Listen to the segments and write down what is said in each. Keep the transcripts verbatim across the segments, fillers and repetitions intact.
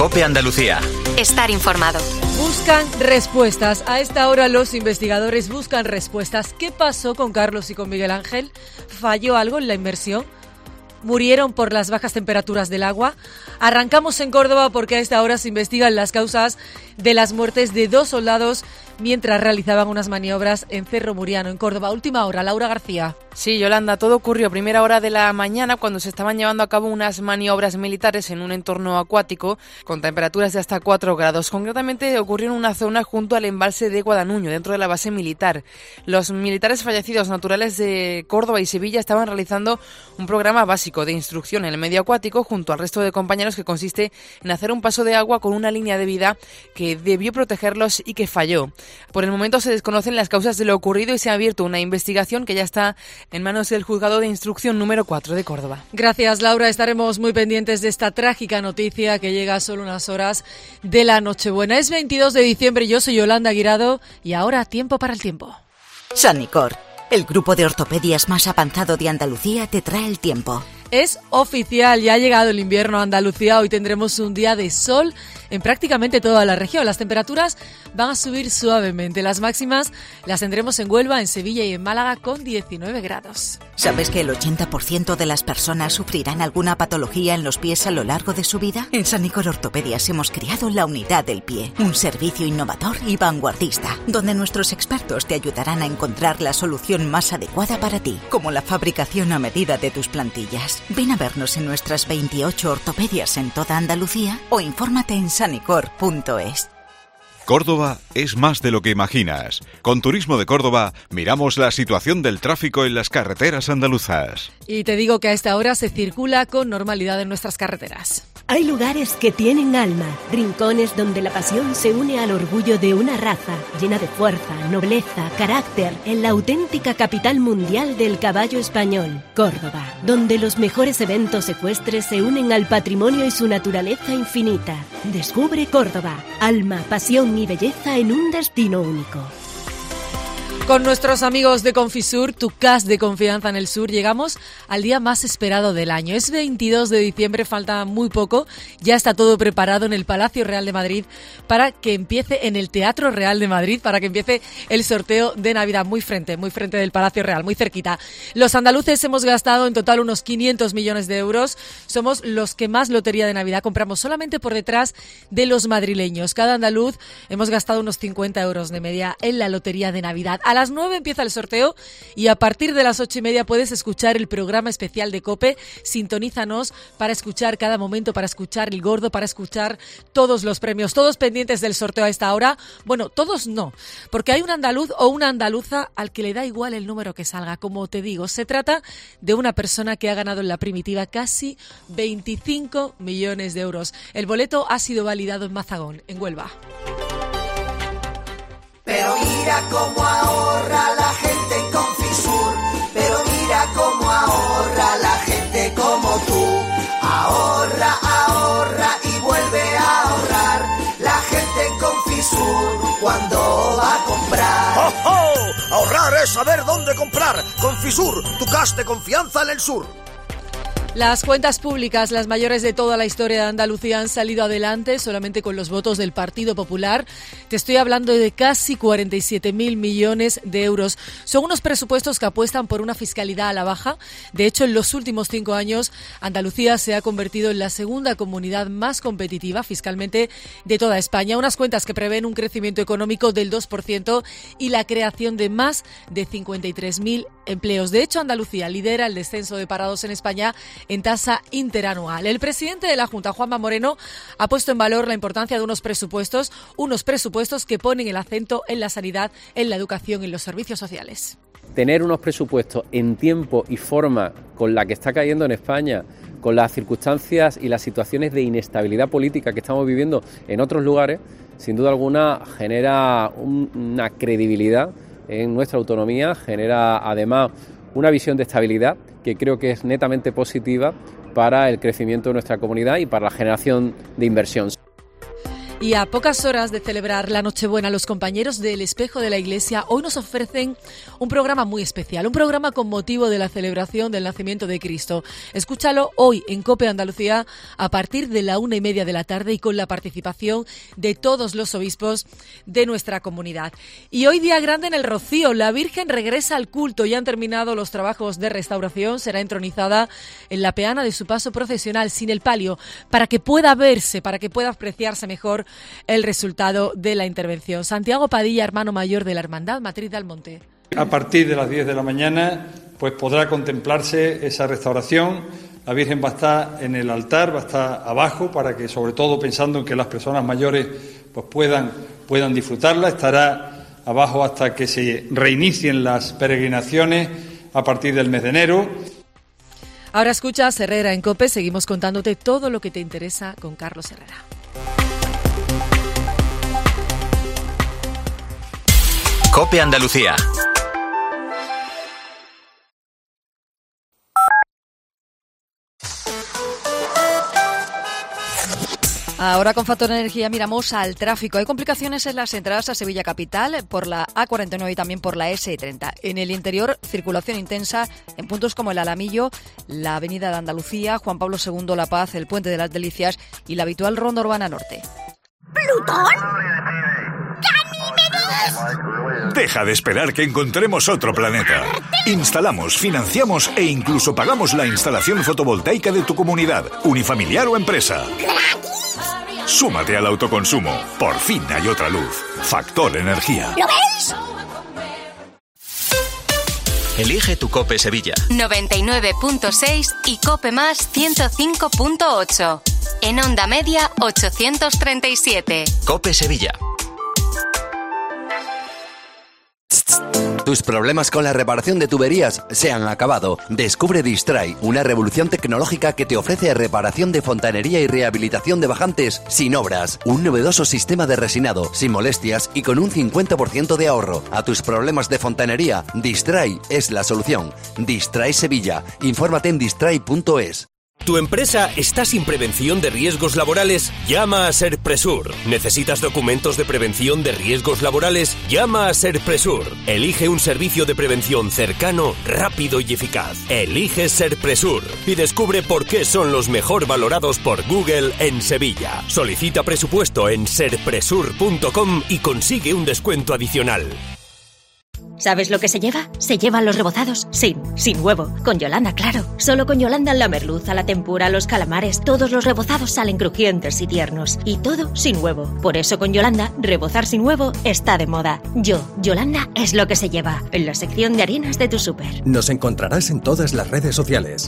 COPE Andalucía. Estar informado. Buscan respuestas. A esta hora los investigadores buscan respuestas. ¿Qué pasó con Carlos y con Miguel Ángel? ¿Falló algo en la inmersión? ¿Murieron por las bajas temperaturas del agua? Arrancamos en Córdoba porque a esta hora se investigan las causas de las muertes de dos soldados mientras realizaban unas maniobras en Cerro Muriano, en Córdoba. Última hora, Laura García. Sí, Yolanda, todo ocurrió a primera hora de la mañana cuando se estaban llevando a cabo unas maniobras militares en un entorno acuático con temperaturas de hasta cuatro grados. Concretamente ocurrió en una zona junto al embalse de Guadanuño, dentro de la base militar. Los militares fallecidos naturales de Córdoba y Sevilla estaban realizando un programa básico de instrucción en el medio acuático junto al resto de compañeros, que consiste en hacer un paso de agua con una línea de vida que debió protegerlos y que falló. Por el momento se desconocen las causas de lo ocurrido y se ha abierto una investigación que ya está en manos del Juzgado de Instrucción número cuatro de Córdoba. Gracias, Laura. Estaremos muy pendientes de esta trágica noticia que llega a solo unas horas de la Nochebuena. Es veintidós de diciembre, yo soy Yolanda Guirado y ahora tiempo para el tiempo. Sanicor, el grupo de ortopedias más avanzado de Andalucía, te trae el tiempo. Es oficial, ya ha llegado el invierno a Andalucía. Hoy tendremos un día de sol en prácticamente toda la región. Las temperaturas van a subir suavemente. Las máximas las tendremos en Huelva, en Sevilla y en Málaga con diecinueve grados. ¿Sabes que el ochenta por ciento de las personas sufrirán alguna patología en los pies a lo largo de su vida? En Sanicor Ortopedias hemos creado la unidad del pie, un servicio innovador y vanguardista, donde nuestros expertos te ayudarán a encontrar la solución más adecuada para ti, como la fabricación a medida de tus plantillas. Ven a vernos en nuestras veintiocho ortopedias en toda Andalucía o infórmate en sanicor punto es. Córdoba es más de lo que imaginas. Con Turismo de Córdoba miramos la situación del tráfico en las carreteras andaluzas. Y te digo que a esta hora se circula con normalidad en nuestras carreteras. Hay lugares que tienen alma, rincones donde la pasión se une al orgullo de una raza, llena de fuerza, nobleza, carácter, en la auténtica capital mundial del caballo español, Córdoba, donde los mejores eventos ecuestres se unen al patrimonio y su naturaleza infinita. Descubre Córdoba, alma, pasión y belleza en un destino único. Con nuestros amigos de Confisur, tu C A S de confianza en el sur, llegamos al día más esperado del año. Es veintidós de diciembre, falta muy poco, ya está todo preparado en el Palacio Real de Madrid para que empiece, en el Teatro Real de Madrid, para que empiece el sorteo de Navidad, muy frente, muy frente del Palacio Real, muy cerquita. Los andaluces hemos gastado en total unos quinientos millones de euros, somos los que más lotería de Navidad compramos, solamente por detrás de los madrileños. Cada andaluz hemos gastado unos cincuenta euros de media en la lotería de Navidad. A las nueve empieza el sorteo y a partir de las ocho y media puedes escuchar el programa especial de COPE. Sintonízanos para escuchar cada momento, para escuchar el gordo, para escuchar todos los premios, todos pendientes del sorteo a esta hora. Bueno, todos no, porque hay un andaluz o una andaluza al que le da igual el número que salga. Como te digo, se trata de una persona que ha ganado en la primitiva casi veinticinco millones de euros. El boleto ha sido validado en Mazagón, en Huelva. Pero mira cómo ahorra la gente en Confisur, pero mira cómo ahorra la gente como tú. Ahorra, ahorra y vuelve a ahorrar la gente en Confisur cuando va a comprar. ¡Oh, oh! Ahorrar es saber dónde comprar. Confisur, tu C A S de confianza en el sur. Las cuentas públicas, las mayores de toda la historia de Andalucía, han salido adelante solamente con los votos del Partido Popular. Te estoy hablando de casi cuarenta y siete mil millones de euros. Son unos presupuestos que apuestan por una fiscalidad a la baja. De hecho, en los últimos cinco años, Andalucía se ha convertido en la segunda comunidad más competitiva fiscalmente de toda España. Unas cuentas que prevén un crecimiento económico del dos por ciento y la creación de más de cincuenta y tres mil empleos. De hecho, Andalucía lidera el descenso de parados en España en tasa interanual. El presidente de la Junta, Juanma Moreno, ha puesto en valor la importancia de unos presupuestos, unos presupuestos que ponen el acento en la sanidad, en la educación y en los servicios sociales. Tener unos presupuestos en tiempo y forma con la que está cayendo en España, con las circunstancias y las situaciones de inestabilidad política que estamos viviendo en otros lugares, sin duda alguna genera un, una credibilidad en nuestra autonomía, genera además una visión de estabilidad que creo que es netamente positiva para el crecimiento de nuestra comunidad y para la generación de inversión. Y a pocas horas de celebrar la Nochebuena, los compañeros del Espejo de la Iglesia hoy nos ofrecen un programa muy especial, un programa con motivo de la celebración del nacimiento de Cristo. Escúchalo hoy en COPE Andalucía a partir de la una y media de la tarde y con la participación de todos los obispos de nuestra comunidad. Y hoy día grande en el Rocío, la Virgen regresa al culto. Ya han terminado los trabajos de restauración, será entronizada en la peana de su paso procesional sin el palio para que pueda verse, para que pueda apreciarse mejor el resultado de la intervención. Santiago Padilla, hermano mayor de la Hermandad Matriz de Almonte. A partir de las diez de la mañana pues podrá contemplarse esa restauración. La Virgen va a estar en el altar, va a estar abajo para que, sobre todo pensando en que las personas mayores pues puedan, puedan disfrutarla. Estará abajo hasta que se reinicien las peregrinaciones a partir del mes de enero. Ahora escuchas Herrera en COPE, seguimos contándote todo lo que te interesa con Carlos Herrera. COPE Andalucía. Ahora con Factor Energía miramos al tráfico. Hay complicaciones en las entradas a Sevilla Capital por la A cuarenta y nueve y también por la ese treinta. En el interior, circulación intensa en puntos como el Alamillo, la Avenida de Andalucía, Juan Pablo segundo La Paz, el Puente de las Delicias y la habitual Ronda Urbana Norte. ¿Plutón? Deja de esperar que encontremos otro planeta. Instalamos, financiamos e incluso pagamos la instalación fotovoltaica de tu comunidad, unifamiliar o empresa. Súmate al autoconsumo. Por fin hay otra luz. Factor Energía. ¿Lo veis? Elige tu COPE Sevilla. noventa y nueve punto seis y COPE Más ciento cinco punto ocho. En onda media ochocientos treinta y siete. COPE Sevilla. Tus problemas con la reparación de tuberías se han acabado. Descubre Distray, una revolución tecnológica que te ofrece reparación de fontanería y rehabilitación de bajantes sin obras. Un novedoso sistema de resinado, sin molestias y con un cincuenta por ciento de ahorro. A tus problemas de fontanería, Distray es la solución. Distray Sevilla. Infórmate en distray punto es. ¿Tu empresa está sin prevención de riesgos laborales? Llama a Serpresur. ¿Necesitas documentos de prevención de riesgos laborales? Llama a Serpresur. Elige un servicio de prevención cercano, rápido y eficaz. Elige Serpresur y descubre por qué son los mejor valorados por Google en Sevilla. Solicita presupuesto en serpresur punto com y consigue un descuento adicional. ¿Sabes lo que se lleva? Se llevan los rebozados sin, sin huevo. Con Yolanda, claro. Solo con Yolanda la merluza, la tempura, los calamares, todos los rebozados salen crujientes y tiernos. Y todo sin huevo. Por eso con Yolanda, rebozar sin huevo está de moda. Yo, Yolanda, es lo que se lleva. En la sección de harinas de tu súper. Nos encontrarás en todas las redes sociales.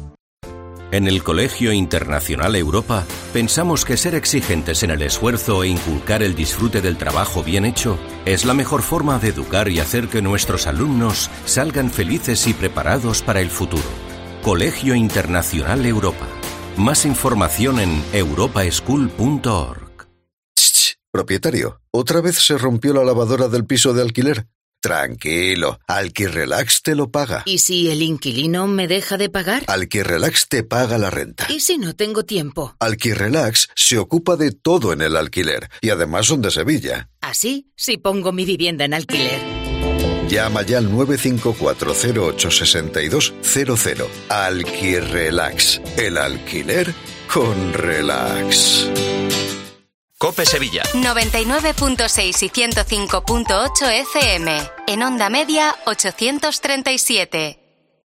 En el Colegio Internacional Europa pensamos que ser exigentes en el esfuerzo e inculcar el disfrute del trabajo bien hecho es la mejor forma de educar y hacer que nuestros alumnos salgan felices y preparados para el futuro. Colegio Internacional Europa. Más información en europa school punto org. Propietario, ¿otra vez se rompió la lavadora del piso de alquiler? Tranquilo, Alquirrelax te lo paga. ¿Y si el inquilino me deja de pagar? Alquirrelax te paga la renta. ¿Y si no tengo tiempo? Alquirrelax se ocupa de todo en el alquiler y además son de Sevilla. ¿Así? Si pongo mi vivienda en alquiler. Llama ya al nueve cinco cuatro cero ocho seis dos cero cero. Alquirrelax, el alquiler con relax. COPE Sevilla. noventa y nueve punto seis y ciento cinco punto ocho F M. En onda media ochocientos treinta y siete.